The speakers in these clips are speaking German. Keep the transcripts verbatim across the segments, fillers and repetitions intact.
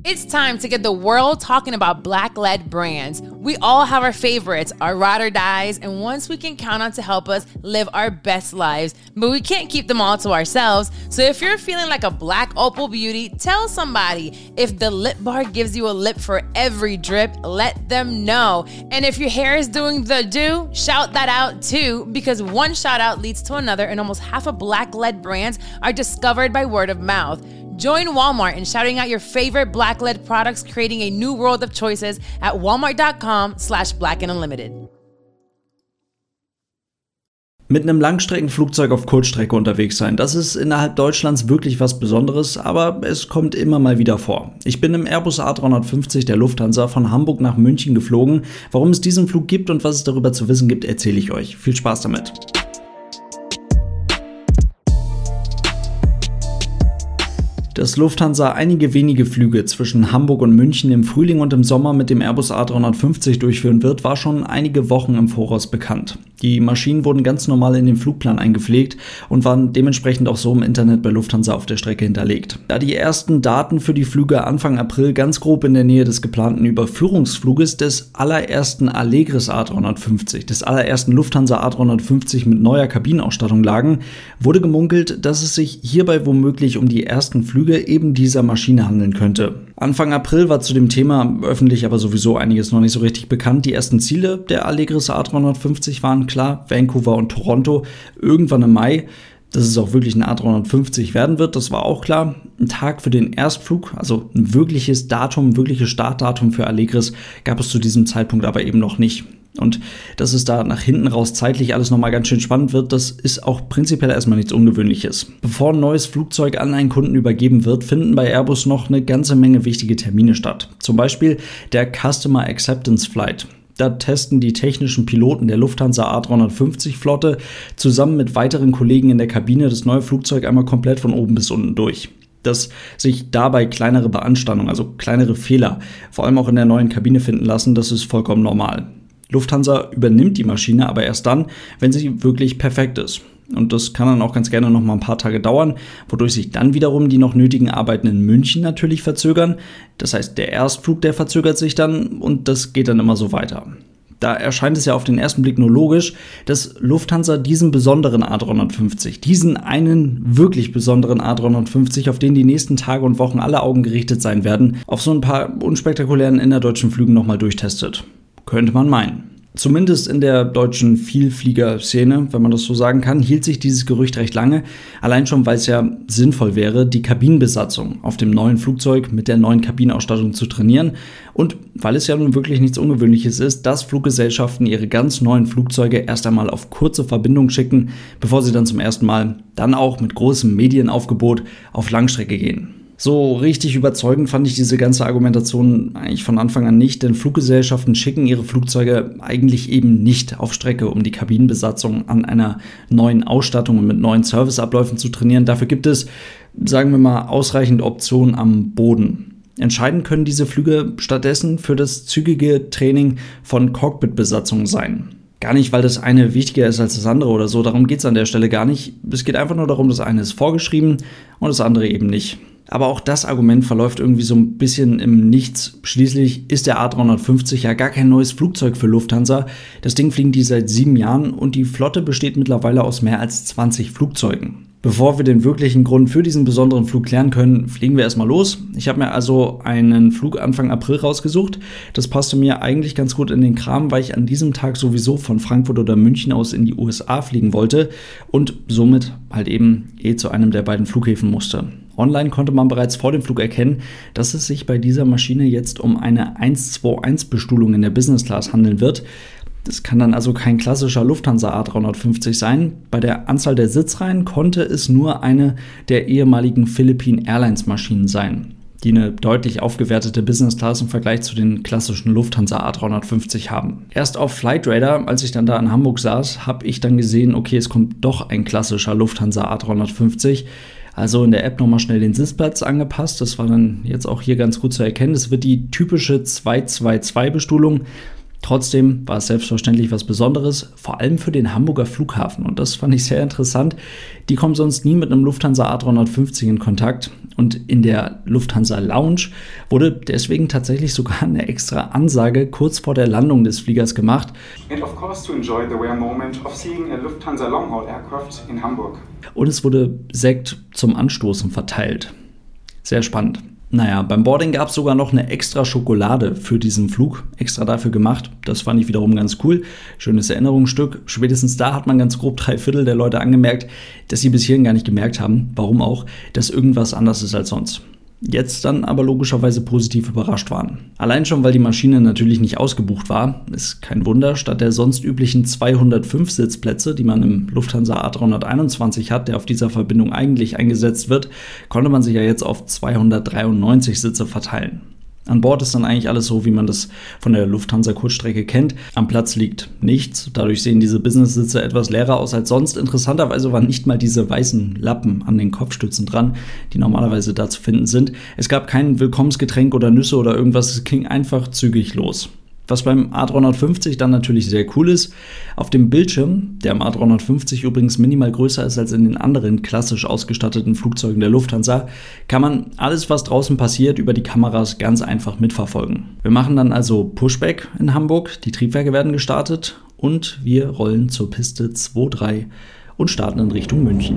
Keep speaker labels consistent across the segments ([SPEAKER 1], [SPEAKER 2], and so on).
[SPEAKER 1] It's time to get the world talking about Black-led brands. We all have our favorites, our ride or dies, and ones we can count on to help us live our best lives. But we can't keep them all to ourselves. So if you're feeling like a Black Opal beauty, tell somebody. If the lip bar gives you a lip for every drip, let them know. And if your hair is doing the do, shout that out too, because one shout out leads to another, and almost half of Black-led brands are discovered by word of mouth. Join Walmart in shouting out your favorite Black-led products, creating a new world of choices at walmart.com slash black and unlimited.
[SPEAKER 2] Mit einem Langstreckenflugzeug auf Kurzstrecke unterwegs sein, das ist innerhalb Deutschlands wirklich was Besonderes, aber es kommt immer mal wieder vor. Ich bin im Airbus A dreihundertfünfzig der Lufthansa von Hamburg nach München geflogen. Warum es diesen Flug gibt und was es darüber zu wissen gibt, erzähle ich euch. Viel Spaß damit! Dass Lufthansa einige wenige Flüge zwischen Hamburg und München im Frühling und im Sommer mit dem Airbus A dreihundertfünfzig durchführen wird, war schon einige Wochen im Voraus bekannt. Die Maschinen wurden ganz normal in den Flugplan eingepflegt und waren dementsprechend auch so im Internet bei Lufthansa auf der Strecke hinterlegt. Da die ersten Daten für die Flüge Anfang April ganz grob in der Nähe des geplanten Überführungsfluges des allerersten Allegris A dreihundertfünfzig, des allerersten Lufthansa A dreihundertfünfzig mit neuer Kabinenausstattung lagen, wurde gemunkelt, dass es sich hierbei womöglich um die ersten Flüge eben dieser Maschine handeln könnte. Anfang April war zu dem Thema öffentlich aber sowieso einiges noch nicht so richtig bekannt. Die ersten Ziele der Allegris A dreihundertfünfzig waren klar, Vancouver und Toronto, irgendwann im Mai. Dass es auch wirklich ein A dreihundertfünfzig werden wird, das war auch klar. Ein Tag für den Erstflug, also ein wirkliches Datum, ein wirkliches Startdatum für Allegris gab es zu diesem Zeitpunkt aber eben noch nicht. Und dass es da nach hinten raus zeitlich alles nochmal ganz schön spannend wird, das ist auch prinzipiell erstmal nichts Ungewöhnliches. Bevor ein neues Flugzeug an einen Kunden übergeben wird, finden bei Airbus noch eine ganze Menge wichtige Termine statt. Zum Beispiel der Customer Acceptance Flight. Da testen die technischen Piloten der Lufthansa A dreihundertfünfzig Flotte zusammen mit weiteren Kollegen in der Kabine das neue Flugzeug einmal komplett von oben bis unten durch. Dass sich dabei kleinere Beanstandungen, also kleinere Fehler, vor allem auch in der neuen Kabine finden lassen, das ist vollkommen normal. Lufthansa übernimmt die Maschine aber erst dann, wenn sie wirklich perfekt ist. Und das kann dann auch ganz gerne noch mal ein paar Tage dauern, wodurch sich dann wiederum die noch nötigen Arbeiten in München natürlich verzögern. Das heißt, der Erstflug, der verzögert sich dann und das geht dann immer so weiter. Da erscheint es ja auf den ersten Blick nur logisch, dass Lufthansa diesen besonderen A dreihundertfünfzig, diesen einen wirklich besonderen A dreihundertfünfzig, auf den die nächsten Tage und Wochen alle Augen gerichtet sein werden, auf so ein paar unspektakulären innerdeutschen Flügen nochmal durchtestet. Könnte man meinen. Zumindest in der deutschen Vielflieger-Szene, wenn man das so sagen kann, hielt sich dieses Gerücht recht lange. Allein schon, weil es ja sinnvoll wäre, die Kabinenbesatzung auf dem neuen Flugzeug mit der neuen Kabinenausstattung zu trainieren. Und weil es ja nun wirklich nichts Ungewöhnliches ist, dass Fluggesellschaften ihre ganz neuen Flugzeuge erst einmal auf kurze Verbindung schicken, bevor sie dann zum ersten Mal, dann auch mit großem Medienaufgebot, auf Langstrecke gehen. So richtig überzeugend fand ich diese ganze Argumentation eigentlich von Anfang an nicht, denn Fluggesellschaften schicken ihre Flugzeuge eigentlich eben nicht auf Strecke, um die Kabinenbesatzung an einer neuen Ausstattung und mit neuen Serviceabläufen zu trainieren. Dafür gibt es, sagen wir mal, ausreichend Optionen am Boden. Entscheidend können diese Flüge stattdessen für das zügige Training von Cockpitbesatzungen sein. Gar nicht, weil das eine wichtiger ist als das andere oder so, darum geht es an der Stelle gar nicht. Es geht einfach nur darum, das eine ist vorgeschrieben und das andere eben nicht. Aber auch das Argument verläuft irgendwie so ein bisschen im Nichts. Schließlich ist der A dreihundertfünfzig ja gar kein neues Flugzeug für Lufthansa. Das Ding fliegen die seit sieben Jahren und die Flotte besteht mittlerweile aus mehr als zwanzig Flugzeugen. Bevor wir den wirklichen Grund für diesen besonderen Flug klären können, fliegen wir erstmal los. Ich habe mir also einen Flug Anfang April rausgesucht. Das passte mir eigentlich ganz gut in den Kram, weil ich an diesem Tag sowieso von Frankfurt oder München aus in die U S A fliegen wollte und somit halt eben eh zu einem der beiden Flughäfen musste. Online konnte man bereits vor dem Flug erkennen, dass es sich bei dieser Maschine jetzt um eine eins zwei eins Bestuhlung in der Business Class handeln wird. Das kann dann also kein klassischer Lufthansa A dreihundertfünfzig sein. Bei der Anzahl der Sitzreihen konnte es nur eine der ehemaligen Philippine Airlines Maschinen sein, die eine deutlich aufgewertete Business Class im Vergleich zu den klassischen Lufthansa A dreihundertfünfzig haben. Erst auf Flightradar, als ich dann da in Hamburg saß, habe ich dann gesehen, okay, es kommt doch ein klassischer Lufthansa A dreihundertfünfzig. Also in der App nochmal schnell den Sitzplatz angepasst. Das war dann jetzt auch hier ganz gut zu erkennen. Es wird die typische zwei zwei zwei Bestuhlung. Trotzdem war es selbstverständlich was Besonderes, vor allem für den Hamburger Flughafen. Und das fand ich sehr interessant. Die kommen sonst nie mit einem Lufthansa A dreihundertfünfzig in Kontakt. Und in der Lufthansa Lounge wurde deswegen tatsächlich sogar eine extra Ansage kurz vor der Landung des Fliegers gemacht.
[SPEAKER 3] And of course to enjoy the rare moment of seeing a Lufthansa long-haul aircraft in Hamburg.
[SPEAKER 2] Und es wurde Sekt zum Anstoßen verteilt. Sehr spannend. Naja, beim Boarding gab es sogar noch eine extra Schokolade für diesen Flug, extra dafür gemacht. Das fand ich wiederum ganz cool. Schönes Erinnerungsstück. Spätestens da hat man ganz grob drei Viertel der Leute angemerkt, dass sie bis hierhin gar nicht gemerkt haben, warum auch, dass irgendwas anders ist als sonst. Jetzt dann aber logischerweise positiv überrascht waren. Allein schon, weil die Maschine natürlich nicht ausgebucht war, ist kein Wunder, statt der sonst üblichen zweihundertfünf Sitzplätze, die man im Lufthansa A dreihunderteinundzwanzig hat, der auf dieser Verbindung eigentlich eingesetzt wird, konnte man sich ja jetzt auf zweihundertdreiundneunzig Sitze verteilen. An Bord ist dann eigentlich alles so, wie man das von der Lufthansa-Kurzstrecke kennt. Am Platz liegt nichts, dadurch sehen diese Business-Sitze etwas leerer aus als sonst. Interessanterweise waren nicht mal diese weißen Lappen an den Kopfstützen dran, die normalerweise da zu finden sind. Es gab kein Willkommensgetränk oder Nüsse oder irgendwas, es ging einfach zügig los. Was beim A dreihundertfünfzig dann natürlich sehr cool ist, auf dem Bildschirm, der am A dreihundertfünfzig übrigens minimal größer ist als in den anderen klassisch ausgestatteten Flugzeugen der Lufthansa, kann man alles, was draußen passiert, über die Kameras ganz einfach mitverfolgen. Wir machen dann also Pushback in Hamburg, die Triebwerke werden gestartet und wir rollen zur Piste zwei drei und starten in Richtung München.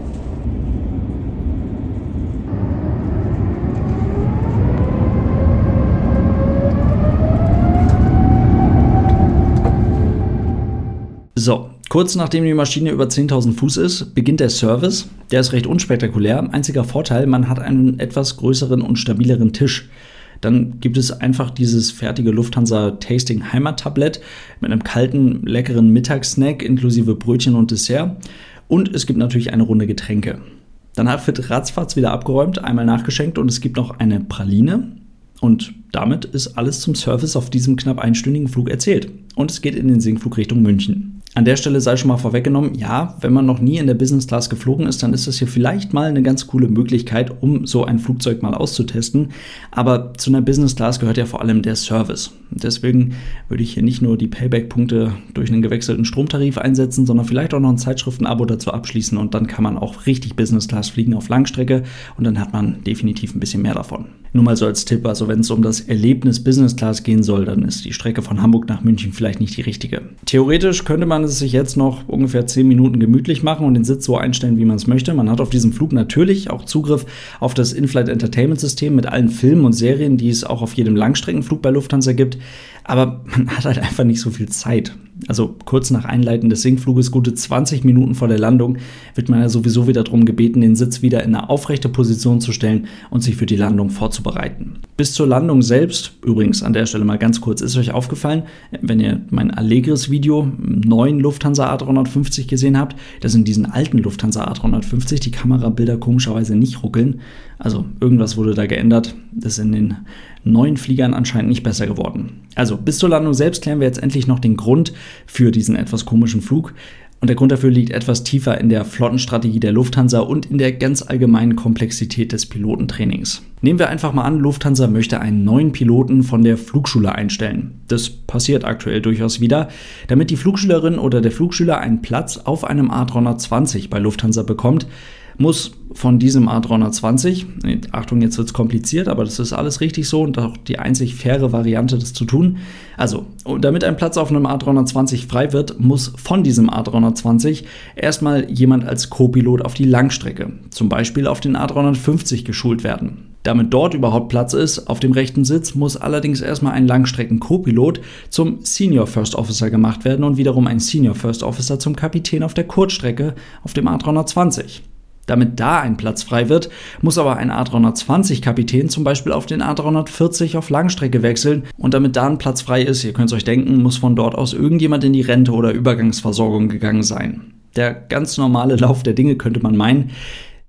[SPEAKER 2] So, kurz nachdem die Maschine über zehntausend Fuß ist, beginnt der Service. Der ist recht unspektakulär. Einziger Vorteil, man hat einen etwas größeren und stabileren Tisch. Dann gibt es einfach dieses fertige Lufthansa Tasting Heimat-Tablett mit einem kalten, leckeren Mittagssnack inklusive Brötchen und Dessert. Und es gibt natürlich eine Runde Getränke. Danach wird ratzfatz wieder abgeräumt, einmal nachgeschenkt und es gibt noch eine Praline. Und damit ist alles zum Service auf diesem knapp einstündigen Flug erzählt. Und es geht in den Sinkflug Richtung München. An der Stelle sei schon mal vorweggenommen, ja, wenn man noch nie in der Business Class geflogen ist, dann ist das hier vielleicht mal eine ganz coole Möglichkeit, um so ein Flugzeug mal auszutesten. Aber zu einer Business Class gehört ja vor allem der Service. Deswegen würde ich hier nicht nur die Payback-Punkte durch einen gewechselten Stromtarif einsetzen, sondern vielleicht auch noch ein Zeitschriften-Abo dazu abschließen und dann kann man auch richtig Business Class fliegen auf Langstrecke und dann hat man definitiv ein bisschen mehr davon. Nur mal so als Tipp, also wenn es um das Erlebnis Business Class gehen soll, dann ist die Strecke von Hamburg nach München vielleicht nicht die richtige. Theoretisch könnte man es sich jetzt noch ungefähr zehn Minuten gemütlich machen und den Sitz so einstellen, wie man es möchte. Man hat auf diesem Flug natürlich auch Zugriff auf das In-Flight Entertainment System mit allen Filmen und Serien, die es auch auf jedem Langstreckenflug bei Lufthansa gibt. Aber man hat halt einfach nicht so viel Zeit. Also kurz nach Einleiten des Sinkfluges, gute zwanzig Minuten vor der Landung, wird man ja sowieso wieder darum gebeten, den Sitz wieder in eine aufrechte Position zu stellen und sich für die Landung vorzubereiten. Bis zur Landung selbst, übrigens an der Stelle mal ganz kurz, ist euch aufgefallen, wenn ihr mein Allegris-Video im neuen Lufthansa A dreihundertfünfzig gesehen habt, dass in diesen alten Lufthansa A dreihundertfünfzig die Kamerabilder komischerweise nicht ruckeln. Also irgendwas wurde da geändert. Das ist in den neuen Fliegern anscheinend nicht besser geworden. Also bis zur Landung selbst klären wir jetzt endlich noch den Grund für diesen etwas komischen Flug. Und der Grund dafür liegt etwas tiefer in der Flottenstrategie der Lufthansa und in der ganz allgemeinen Komplexität des Pilotentrainings. Nehmen wir einfach mal an, Lufthansa möchte einen neuen Piloten von der Flugschule einstellen. Das passiert aktuell durchaus wieder. Damit die Flugschülerin oder der Flugschüler einen Platz auf einem A dreihundertzwanzig bei Lufthansa bekommt, muss von diesem A dreihundertzwanzig, Achtung, jetzt wird es kompliziert, aber das ist alles richtig so und auch die einzig faire Variante, das zu tun. Also, damit ein Platz auf einem A dreihundertzwanzig frei wird, muss von diesem A dreihundertzwanzig erstmal jemand als Co-Pilot auf die Langstrecke, zum Beispiel auf den A dreihundertfünfzig, geschult werden. Damit dort überhaupt Platz ist, auf dem rechten Sitz, muss allerdings erstmal ein Langstrecken-Co-Pilot zum Senior First Officer gemacht werden und wiederum ein Senior First Officer zum Kapitän auf der Kurzstrecke auf dem A dreihundertzwanzig. Damit da ein Platz frei wird, muss aber ein A dreihundertzwanzig-Kapitän zum Beispiel auf den A dreihundertvierzig auf Langstrecke wechseln und damit da ein Platz frei ist, ihr könnt es euch denken, muss von dort aus irgendjemand in die Rente oder Übergangsversorgung gegangen sein. Der ganz normale Lauf der Dinge, könnte man meinen.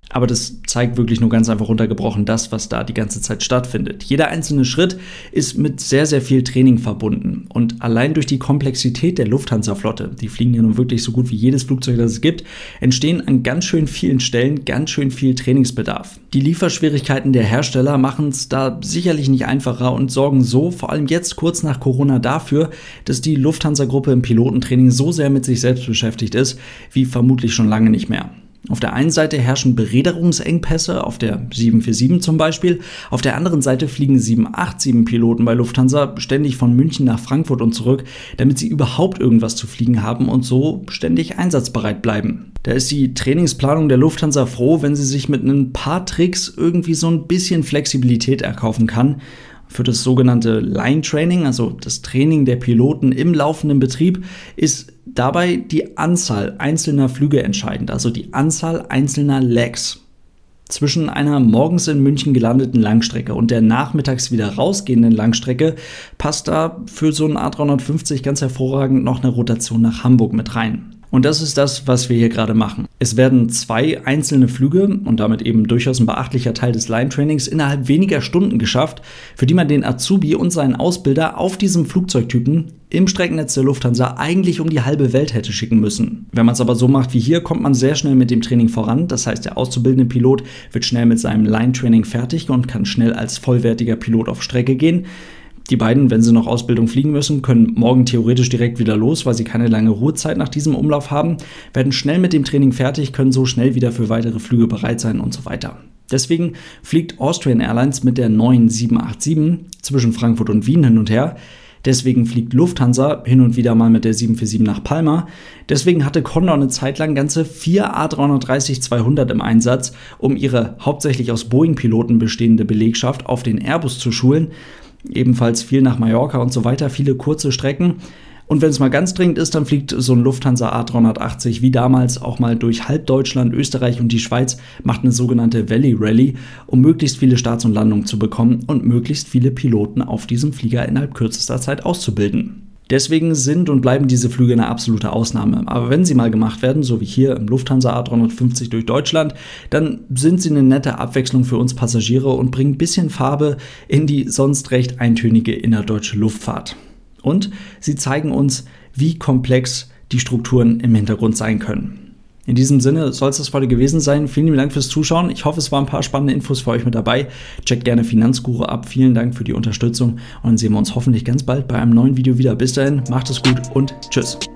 [SPEAKER 2] Aber das zeigt wirklich nur ganz einfach runtergebrochen das, was da die ganze Zeit stattfindet. Jeder einzelne Schritt ist mit sehr, sehr viel Training verbunden. Und allein durch die Komplexität der Lufthansa-Flotte, die fliegen ja nun wirklich so gut wie jedes Flugzeug, das es gibt, entstehen an ganz schön vielen Stellen ganz schön viel Trainingsbedarf. Die Lieferschwierigkeiten der Hersteller machen es da sicherlich nicht einfacher und sorgen so, vor allem jetzt kurz nach Corona, dafür, dass die Lufthansa-Gruppe im Pilotentraining so sehr mit sich selbst beschäftigt ist, wie vermutlich schon lange nicht mehr. Auf der einen Seite herrschen Bereederungsengpässe, auf der sieben vier sieben zum Beispiel. Auf der anderen Seite fliegen sieben acht sieben Piloten bei Lufthansa ständig von München nach Frankfurt und zurück, damit sie überhaupt irgendwas zu fliegen haben und so ständig einsatzbereit bleiben. Da ist die Trainingsplanung der Lufthansa froh, wenn sie sich mit ein paar Tricks irgendwie so ein bisschen Flexibilität erkaufen kann. Für das sogenannte Line Training, also das Training der Piloten im laufenden Betrieb, ist dabei die Anzahl einzelner Flüge entscheidend, also die Anzahl einzelner Legs. Zwischen einer morgens in München gelandeten Langstrecke und der nachmittags wieder rausgehenden Langstrecke passt da für so ein A drei fünfzig ganz hervorragend noch eine Rotation nach Hamburg mit rein. Und das ist das, was wir hier gerade machen. Es werden zwei einzelne Flüge und damit eben durchaus ein beachtlicher Teil des Line-Trainings innerhalb weniger Stunden geschafft, für die man den Azubi und seinen Ausbilder auf diesem Flugzeugtypen im Streckennetz der Lufthansa eigentlich um die halbe Welt hätte schicken müssen. Wenn man es aber so macht wie hier, kommt man sehr schnell mit dem Training voran. Das heißt, der auszubildende Pilot wird schnell mit seinem Line-Training fertig und kann schnell als vollwertiger Pilot auf Strecke gehen. Die beiden, wenn sie noch Ausbildung fliegen müssen, können morgen theoretisch direkt wieder los, weil sie keine lange Ruhezeit nach diesem Umlauf haben, werden schnell mit dem Training fertig, können so schnell wieder für weitere Flüge bereit sein und so weiter. Deswegen fliegt Austrian Airlines mit der neuen sieben acht sieben zwischen Frankfurt und Wien hin und her. Deswegen fliegt Lufthansa hin und wieder mal mit der sieben vier sieben nach Palma. Deswegen hatte Condor eine Zeit lang ganze vier A drei dreißig zweihundert im Einsatz, um ihre hauptsächlich aus Boeing-Piloten bestehende Belegschaft auf den Airbus zu schulen. Ebenfalls viel nach Mallorca und so weiter, viele kurze Strecken. Und wenn es mal ganz dringend ist, dann fliegt so ein Lufthansa A drei achtzig wie damals auch mal durch halb Deutschland, Österreich und die Schweiz, macht eine sogenannte Valley Rally, um möglichst viele Starts und Landungen zu bekommen und möglichst viele Piloten auf diesem Flieger innerhalb kürzester Zeit auszubilden. Deswegen sind und bleiben diese Flüge eine absolute Ausnahme. Aber wenn sie mal gemacht werden, so wie hier im Lufthansa A drei fünfzig durch Deutschland, dann sind sie eine nette Abwechslung für uns Passagiere und bringen ein bisschen Farbe in die sonst recht eintönige innerdeutsche Luftfahrt. Und sie zeigen uns, wie komplex die Strukturen im Hintergrund sein können. In diesem Sinne soll es das heute gewesen sein. Vielen lieben Dank fürs Zuschauen. Ich hoffe, es waren ein paar spannende Infos für euch mit dabei. Checkt gerne Finanzguru ab. Vielen Dank für die Unterstützung und dann sehen wir uns hoffentlich ganz bald bei einem neuen Video wieder. Bis dahin, macht es gut und tschüss.